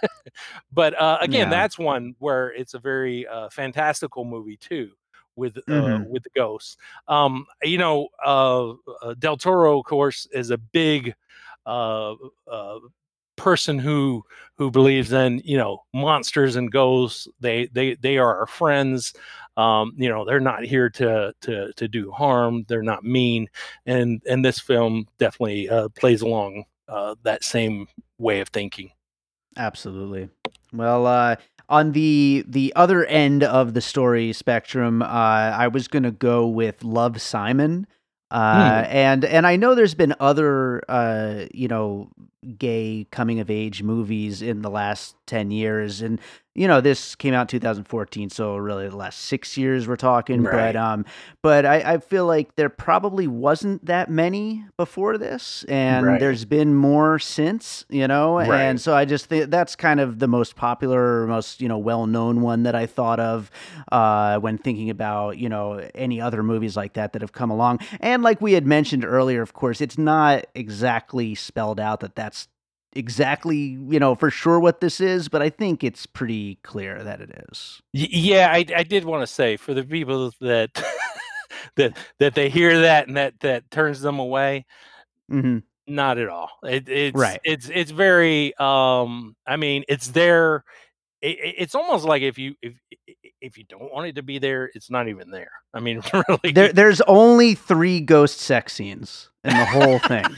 But uh again, Yeah. that's one where it's a very uh fantastical movie too, with uh Mhm. with the ghosts. Um you know, uh, uh Del Toro of course is a big uh uh person who who believes in, you know, monsters and ghosts. They they they are our friends. Um, you know, they're not here to to to do harm. They're not mean, and and this film definitely uh, plays along uh, that same way of thinking. Absolutely. Well, uh, on the the other end of the story spectrum, uh, I was gonna go with Love, Simon. Uh, Hmm. and and I know there's been other, uh, you know, gay coming of age movies in the last ten years, and you know this came out in two thousand fourteen, so really the last six years we're talking. But Right. um, but I, I feel like there probably wasn't that many before this, and Right. there's been more since, you know. And Right. so I just think that's kind of the most popular, most, you know, well known one that I thought of uh, when thinking about, you know, any other movies like that that have come along. And like we had mentioned earlier, of course, it's not exactly spelled out that that's exactly, you know, for sure what this is, but I think it's pretty clear that it is. Y- yeah, I, I did want to say for the people that that that they hear that and that that turns them away. Hmm. Not at all. It, it's Right. it's it's very. Um, I mean, it's there. It, it- it's almost like if you if if you don't want it to be there, it's not even there. I mean, There, really. there's only three ghost sex scenes in the whole thing.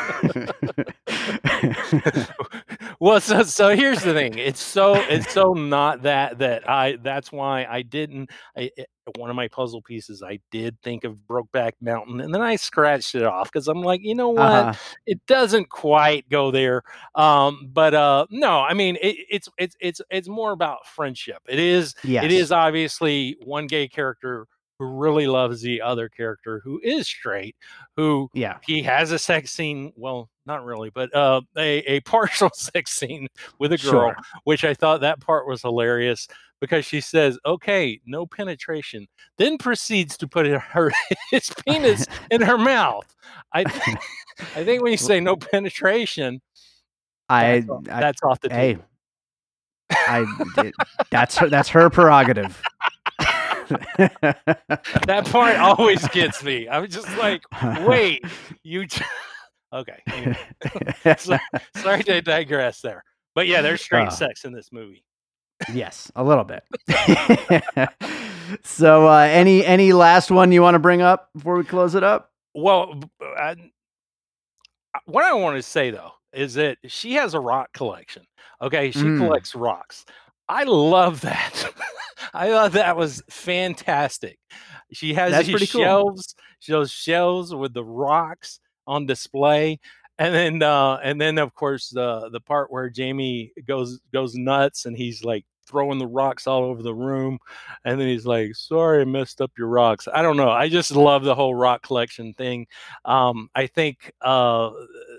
Well, so so here's the thing. It's so it's so not that that I that's why I didn't I it, one of my puzzle pieces I did think of Brokeback Mountain, and then I scratched it off because I'm like, you know what? Uh-huh. It doesn't quite go there. Um, but uh no, I mean it, it's it's it's it's more about friendship. It is it is Yes. obviously one gay character who really loves the other character who is straight, who Yeah. he has a sex scene, well, not really, but uh, a, a partial sex scene with a girl, Sure. which I thought that part was hilarious because she says, okay, no penetration, then proceeds to put her his penis in her mouth. I think I think when you say no penetration, that's I, off, I, that's off the hey, table. I, it, that's her, that's her prerogative. That part always gets me. I'm just like, wait, you j- okay, anyway. So, sorry to digress there. But yeah, there's straight Uh, sex in this movie. yes, a little bit. So, uh, any any last one you want to bring up before we close it up? Well, b- I, what I want to say though is that she has a rock collection. Okay, she Mm, collects rocks. I love that. I thought that was fantastic. She has that's these pretty cool. shelves, those shelves with the rocks on display, and then uh, and then of course the the part where Jamie goes goes nuts and he's like throwing the rocks all over the room, and then he's like, "Sorry, I messed up your rocks." I don't know. I just love the whole rock collection thing. Um, I think uh,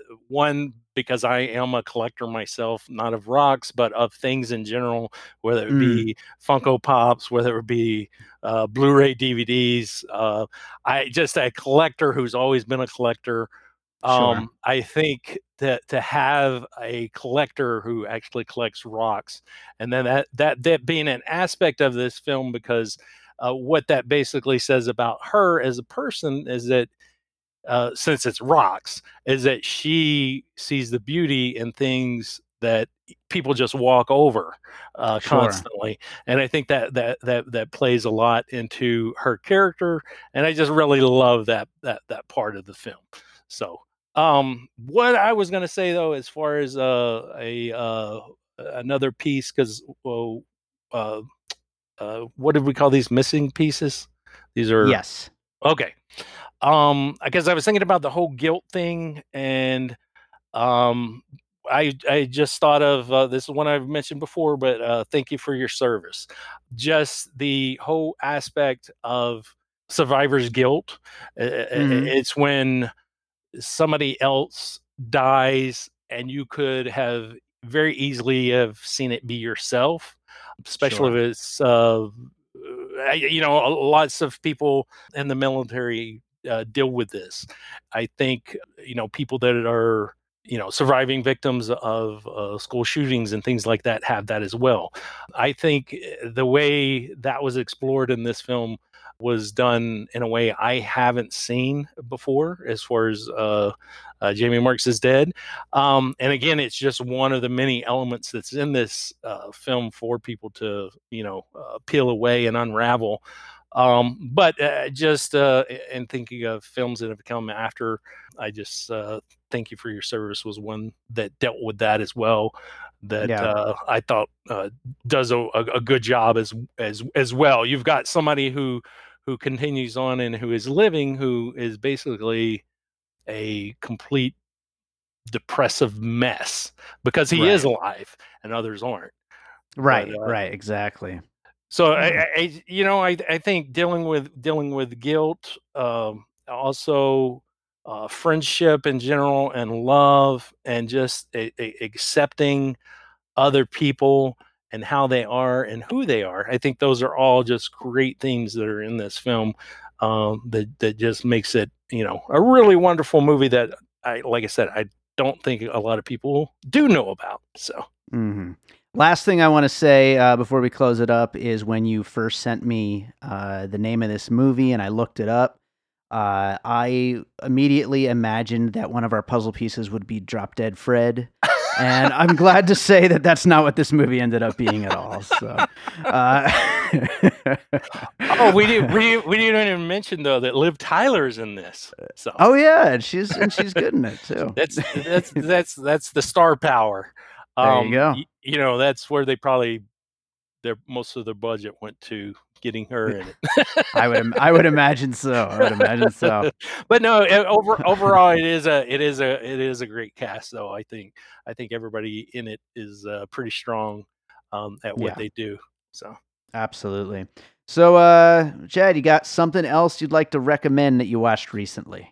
one because I am a collector myself, not of rocks, but of things in general, whether it Mm, be Funko Pops, whether it be uh, Blu-ray D V Ds. Uh, I just a collector who's always been a collector. sure, Um, I think that to have a collector who actually collects rocks, and then that that that being an aspect of this film, because uh, what that basically says about her as a person is that uh, since it's rocks, is that she sees the beauty in things that people just walk over uh, sure. constantly, and I think that that that that plays a lot into her character, and I just really love that that that part of the film. So, um, what I was going to say though, as far as uh, a uh, another piece, because well, uh, uh, what did we call these missing pieces? These are Yes. okay. Um, because I was thinking about the whole guilt thing, and um, I I just thought of uh, this is one I've mentioned before, but uh, thank you for your service. Just the whole aspect of survivor's guilt. I- I- Hmm. It's when somebody else dies, and you could have very easily have seen it be yourself, especially Sure. if it's uh, I- you know lots of people in the military uh, deal with this. I think you know people that are you know surviving victims of uh, school shootings and things like that have that as well. I think uh, the way that was explored in this film was done in a way I haven't seen before, as far as uh, uh, Jamie Marks is dead. Um, and again, it's just one of the many elements that's in this uh, film for people to, you know, uh, peel away and unravel. Um, but uh, just uh, in thinking of films that have come after, I just uh, Thank You for Your Service was one that dealt with that as well. That Yeah. uh, I thought uh, does a, a good job as as as well. You've got somebody who who continues on and who is living, who is basically a complete depressive mess because he is Right. alive and others aren't. Right, But, uh, right, exactly. So Yeah. I, I, you know, I, I think dealing with dealing with guilt, um, also uh, friendship in general, and love, and just a, a, accepting other people and how they are and who they are. I think those are all just great themes that are in this film. Um, that that just makes it, you know, a really wonderful movie that I, like I said, I don't think a lot of people do know about. So. Mm-hmm. Last thing I want to say uh, before we close it up is when you first sent me uh, the name of this movie and I looked it up, uh, I immediately imagined that one of our puzzle pieces would be Drop Dead Fred. And I'm glad to say that that's not what this movie ended up being at all. So, uh, oh, we did. We we didn't even mention though that Liv Tyler's in this. So. Oh yeah, and she's and she's good in it too. That's that's that's that's the star power. There Um, you go. y- you know, that's where they probably their most of their budget went to getting her in it. I would im- I would imagine so. I would imagine so. But no, it- over overall, it is a it is a it is a great cast. Though I think I think everybody in it is uh, pretty strong um, at what Yeah. they do. So Absolutely. So, uh, Chad, you got something else you'd like to recommend that you watched recently?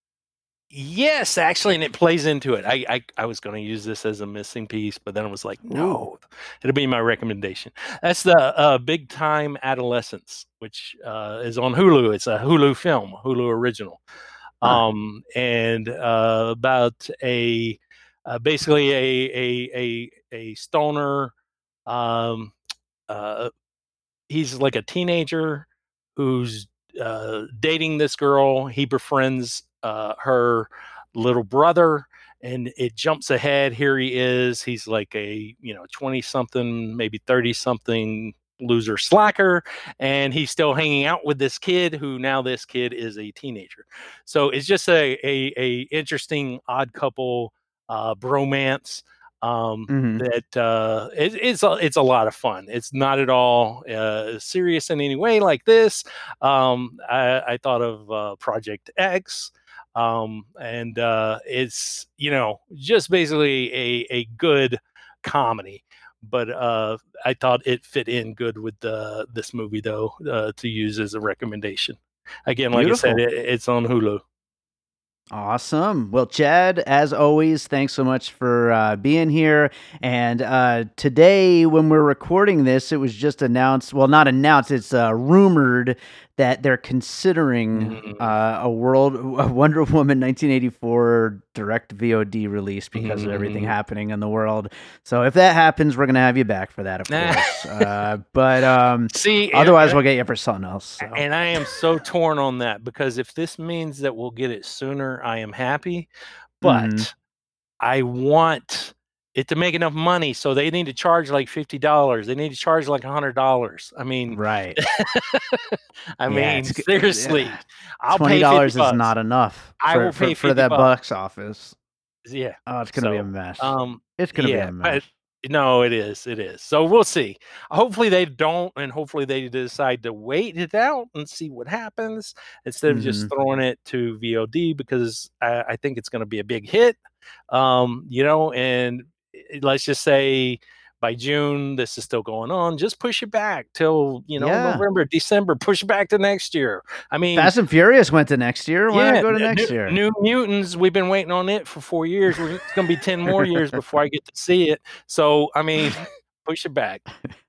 yes, actually, and it plays into it. I I, I was going to use this as a missing piece, but then I was like, no, it'll be my recommendation. That's the uh, Big Time Adolescence, which uh, is on Hulu. It's a Hulu film, Hulu original, Huh. um, and uh, about a uh, basically a a a a stoner. Um, uh, he's like a teenager who's uh, dating this girl. He befriends uh, her little brother, and it jumps ahead. Here he is. He's like a, you know, twenty something, maybe thirty something loser slacker, and he's still hanging out with this kid who now this kid is a teenager. So it's just a a, a interesting odd couple uh, bromance. Um, Mhm. that uh, it, it's a, it's a lot of fun. It's not at all uh, serious in any way like this. Um, I, I thought of uh, Project X, um, and uh, it's, you know, just basically a a good comedy. But uh, I thought it fit in good with uh, this movie, though, uh, to use as a recommendation. Again, like Beautiful. I said, it, it's on Hulu. Awesome. Well, Chad, as always, thanks so much for uh, being here. And uh, today, when we're recording this, it was just announced, well, not announced, it's uh, rumored that they're considering Mm. uh, a world a Wonder Woman nineteen eighty-four direct V O D release because of everything Mm. happening in the world. So if that happens, we're going to have you back for that, of course. uh, but um, See, and- otherwise, we'll get you for something else. So. And I am so torn on that because if this means that we'll get it sooner, I am happy. But Mhm. I want it to make enough money, so they need to charge like fifty dollars. They need to charge like one hundred dollars. I mean, Right. I Yeah, mean, it's g- seriously, yeah. I'll Twenty pay dollars fifty is bucks. not enough. I for, will for, pay for fifty that bucks. box office. Yeah. Oh, it's gonna be a So, mess. Um, It's gonna yeah, be a but mess. no, it is. It is. So we'll see. Hopefully they don't, and hopefully they decide to wait it out and see what happens instead of just Mhm. throwing it to V O D because I, I think it's going to be a big hit. Um, you know, and it- let's just say by June this is still going on. Just push it back till you know Yeah. November, December. Push it back to next year. I mean, Fast and Furious went to next year. Why yeah, not go to N- next New, year? New Mutants. We've been waiting on it for four years. We're- It's going to be ten more years before I get to see it. So, I mean, push it back.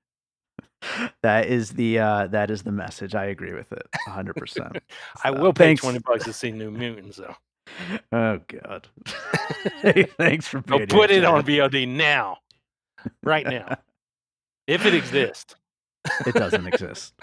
That is the uh, that is the message. I agree with it, a hundred percent. I So, will pay thanks. twenty bucks to see New Mutants, though. Oh God. Hey, thanks for So being put here, it on Chad. V O D now, right now, if it exists. It doesn't exist.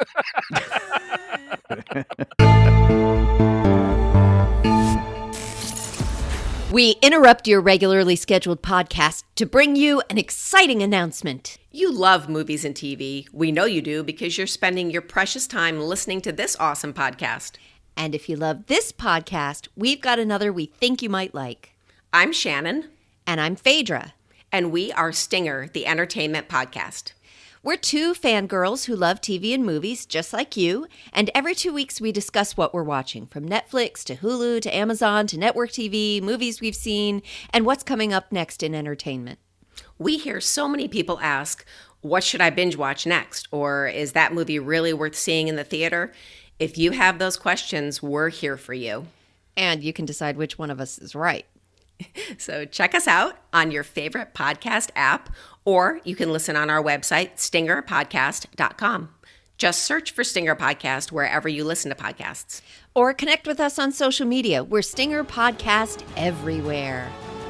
We interrupt your regularly scheduled podcast to bring you an exciting announcement. You love movies and T V. We know you do because you're spending your precious time listening to this awesome podcast. And if you love this podcast, we've got another we think you might like. I'm Shannon. And I'm Phaedra. And we are Stinger, the entertainment podcast. We're two fangirls who love T V and movies just like you, and every two weeks we discuss what we're watching, from Netflix to Hulu to Amazon to network T V, movies we've seen, and what's coming up next in entertainment. We hear so many people ask, what should I binge watch next? Or is that movie really worth seeing in the theater? If you have those questions, we're here for you. And you can decide which one of us is right. So check us out on your favorite podcast app, or you can listen on our website, stinger podcast dot com. Just search for Stinger Podcast wherever you listen to podcasts. Or connect with us on social media. We're Stinger Podcast everywhere.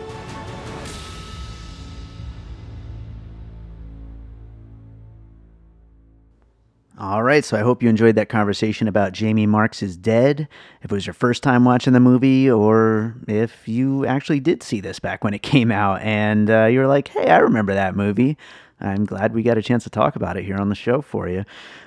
All right, so I hope you enjoyed that conversation about Jamie Marks is Dead. If it was your first time watching the movie, or if you actually did see this back when it came out and uh, you were like, hey, I remember that movie. I'm glad we got a chance to talk about it here on the show for you.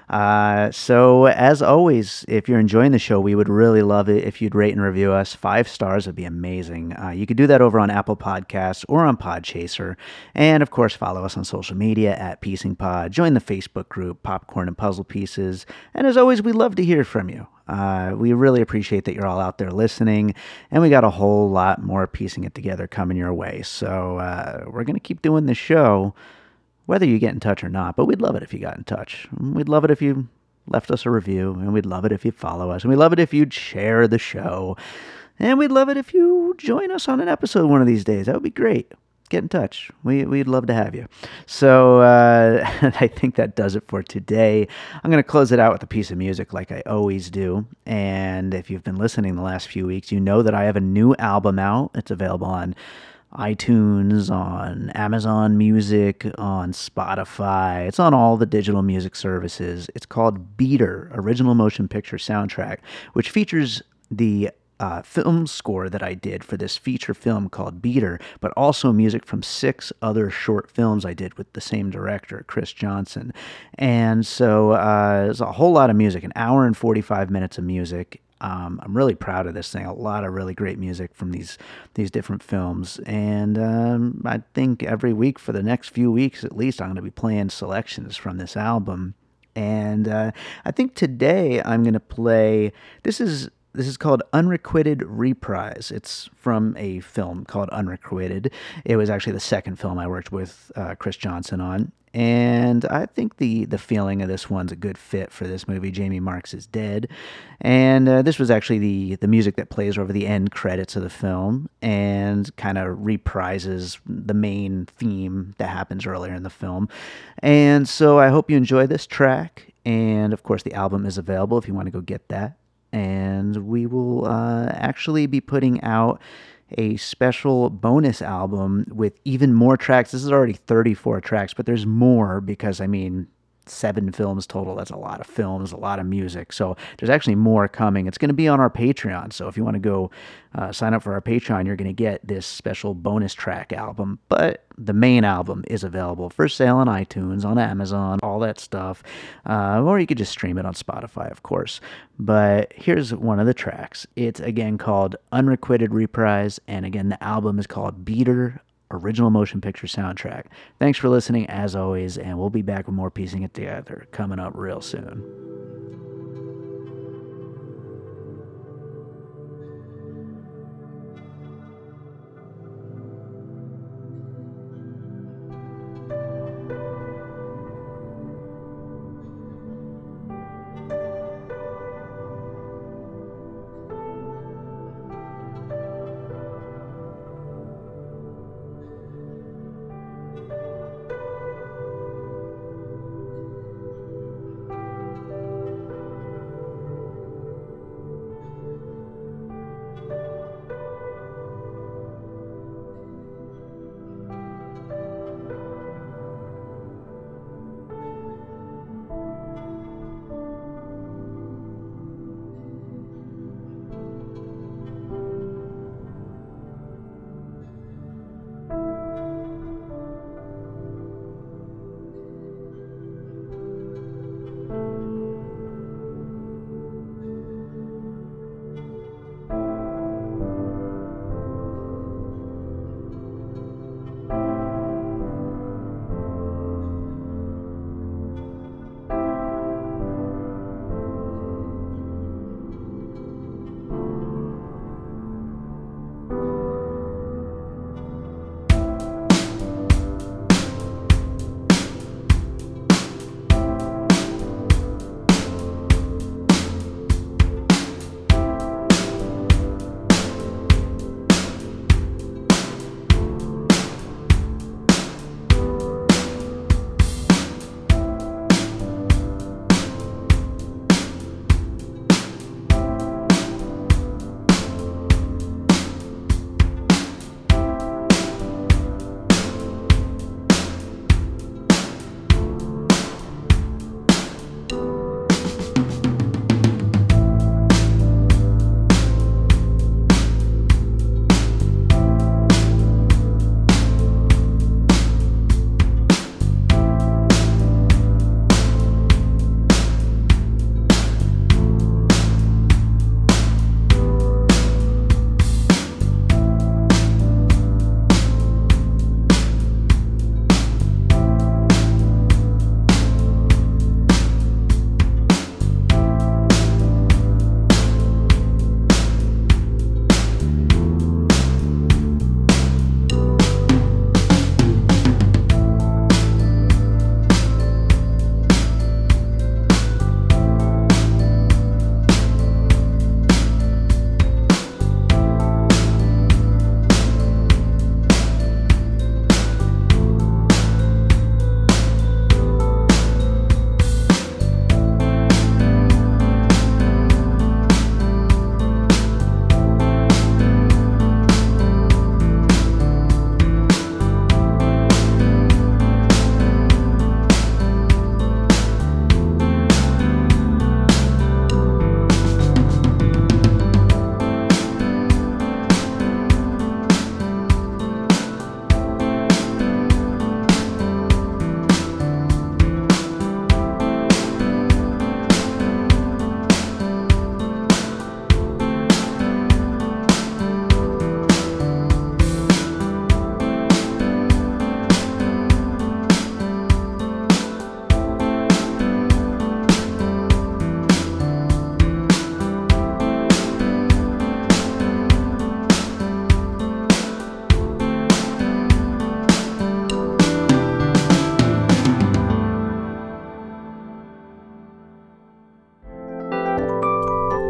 Uh, so, as always, if you're enjoying the show, we would really love it if you'd rate and review us. Five stars would be amazing. Uh, you could do that over on Apple Podcasts or on Podchaser. And, of course, follow us on social media at Piecing Pod. Join the Facebook group, Popcorn and Puzzle Pieces. And, as always, we'd love to hear from you. Uh, we really appreciate that you're all out there listening, and we got a whole lot more Piecing It Together coming your way. So, uh, we're going to keep doing the show, whether you get in touch or not, but we'd love it if you got in touch. We'd love it if you left us a review, and we'd love it if you follow us, and we'd love it if you'd share the show, and we'd love it if you join us on an episode one of these days. That would be great. Get in touch. We, we'd love to have you. So uh, I think that does it for today. I'm going to close it out with a piece of music like I always do, and if you've been listening the last few weeks, you know that I have a new album out. It's available on iTunes, on Amazon Music, on Spotify. It's on all the digital music services. It's called Beater, Original Motion Picture Soundtrack, which features the uh, film score that I did for this feature film called Beater, but also music from six other short films I did with the same director, Chris Johnson. And so uh, there's a whole lot of music, an hour and forty-five minutes of music. Um, I'm really proud of this thing. A lot of really great music from these these different films. And um, I think every week for the next few weeks at least, I'm going to be playing selections from this album. And uh, I think today I'm going to play, this is this is called Unrequited Reprise. It's from a film called Unrequited. It was actually the second film I worked with uh, Chris Johnson on. And I think the, the feeling of this one's a good fit for this movie, Jamie Marks is Dead. And uh, this was actually the, the music that plays over the end credits of the film and kind of reprises the main theme that happens earlier in the film. And so I hope you enjoy this track. And, of course, the album is available if you want to go get that. And we will uh, actually be putting out a special bonus album with even more tracks. This is already thirty-four tracks, but there's more because, I mean, seven films total. That's a lot of films, a lot of music. So there's actually more coming. It's going to be on our Patreon. So if you want to go uh, sign up for our Patreon, you're going to get this special bonus track album. But the main album is available for sale on iTunes, on Amazon, all that stuff. Uh, or you could just stream it on Spotify, of course. But here's one of the tracks. It's, again, called Unrequited Reprise. And, again, the album is called Beater, Original Motion Picture Soundtrack. Thanks for listening, as always, and we'll be back with more Piecing It Together coming up real soon.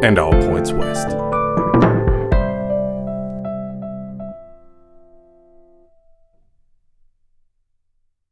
and all points west.